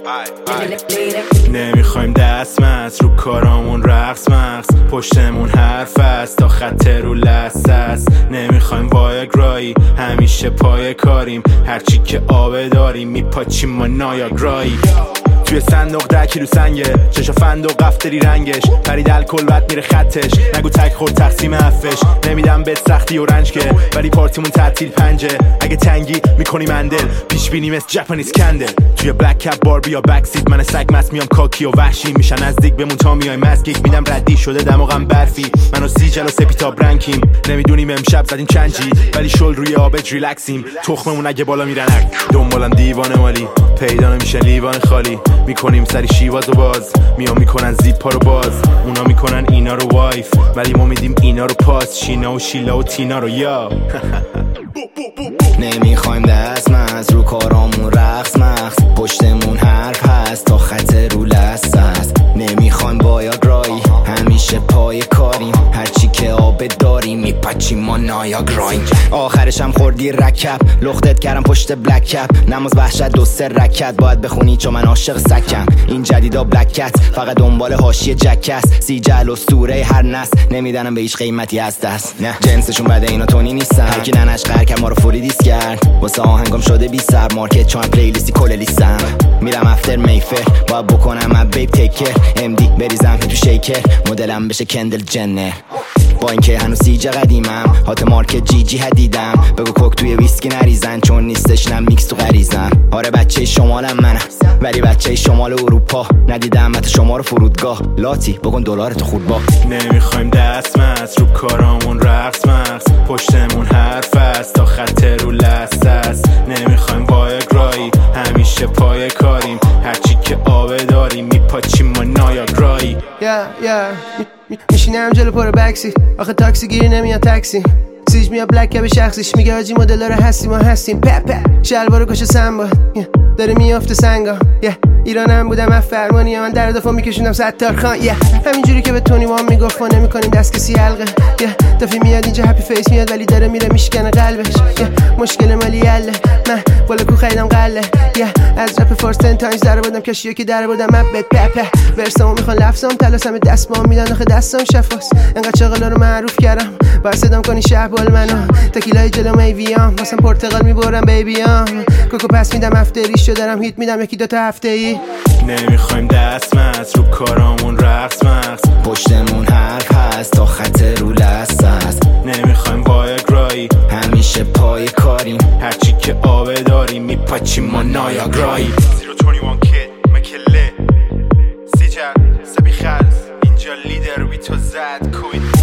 نمیخوایم دست مست رو کارامون رقص مقص، پشتمون حرف است تا خط رو لست است. نمیخوایم وایاگرایی، همیشه پای کاریم، هرچی که آبه داریم میپاچیم ما نایاگرایی. توی صندوق 10 کیلو سنگه، چشا فندق قفتری رنگش، پرید الکل بد میره خطش، نگو تک خورد تقسیم حفش. نمیدم به سختی و رنج که، ولی پارتیمون تعطیل پنجه، اگه تنگی میکنی مندل، پیش بینی مثل جپانیز کندل. توی بلک کپ باربی یا بک سیت، من سگ مست میام کاکی و وحشی، میشن نزدیک بمون تا میای مسکیک، میدم ردی شده دماغم برفی، منو سیجل و سپیتاب رنگیم. نمیدونیم امشب زدیم چند جی، ولی شل روی آبج ریلکسیم، تخممون اگه بالا میرنک، دنبالم دیوانه مالی، پیدا نمیشه لیوان خالی، میکنیم سری شیواز و باز، میکنن زیپا رو باز، اونا میکنن اینا رو وایف، ولی ما میدیم اینا رو پاس، شینا و شیلا و تینا رو یا. نمیخوایم دست مست رو کارامون رقص مقص، پشتمون حرف هست تا خط رو لست است. نمیخوایم وایاگرایی، همیشه پای کاریم، هرچی که آب داریم میپچیم ما نایاگراییم. آخرش هم خوردی رکب، لختت کردم پشت بلک کپ، نماز وحشت 2-3 رکت باید بخونی چون من عاشق سکم. این جدیدا بلک کت فقط دنبال حاشیه جکس، سیجل و سوره هر نسل، نمیدنم به هیچ قیمتی از دست. نه جنسشون بده اینا تونی نیستن، هر کی ننش قهر کرد ما رو فوری دیس کرد، واسه آهنگام شده بی سر مارکت چون پلیلیستی کل لیستم. میرم افتر میفر باید بکنم اب بیب تیکر، ام دی بریزم تو شیکر، مدلم بشه کندل جنر. با اینکه هنوز سیجه قدیمم، هات مارکت جی جی هدیدم، بگو کوک توی ویسکی نریزن چون نیستش نم میکس تو غریزم. آره بچه شمالم منم، ولی بچه شمال اروپا، ندیدم حتی شما رو فرودگاه، لاتی بکن دلارتو خورد با. نمیخوایم دست مست رو کارامون رقص مقص، پشتمون حرف است تا خط رو لست است. نمیخوایم وایاگرایی، همیشه پای کاریم، هرچی که آبه داریم میپاچیم ما نایاگرایی. میشینم جلو پر بکسی، آخه تاکسی گیری نمیاد تاکسی، سیج میاد بلک کپ شخصیش، میگه آجی مدل رو هستیم و هستیم، پپ شلوارو کش سنباد داره میافته سنگا. ایرانم بودم من فرمانی، من در دفعه میکشوندم ستار خان. همینجوری که به تونی وام میگفت ما نمیکنیم دست کسی حلقه. دفعه میاد اینجا هپی فیس میاد ولی داره میره میشکنه قلبش. مشکل مالی یله، من بالا کو خریدم قله. از رپ فارس 10 تایمز در بردم کشیو که در بردم من بد پپ ورسامو میخوان لفظام تلاسم دست ما میدن آخه دستم شفاست. انقدر چاقلا رو معروف کردم بر صدام کنی شهبال منو، تکیلای جلو میویام واسم پرتقال میبرم بیبیام، کوکو پس میدم هفتریشو دارم هیت میدم یکی دوتا هفته‌ای. نمیخوایم دست مست رو کارامون رقص مقص، پشتمون حرف هست تا خط رو لست است. نمیخوایم وایاگرایی، همیشه پای کاریم، هرچی که آبه داریم میپاچیم ما نایاگرایی. 021 کد مکله سیجل سبی خلص، اینجا لیدر بی تو زد کوین.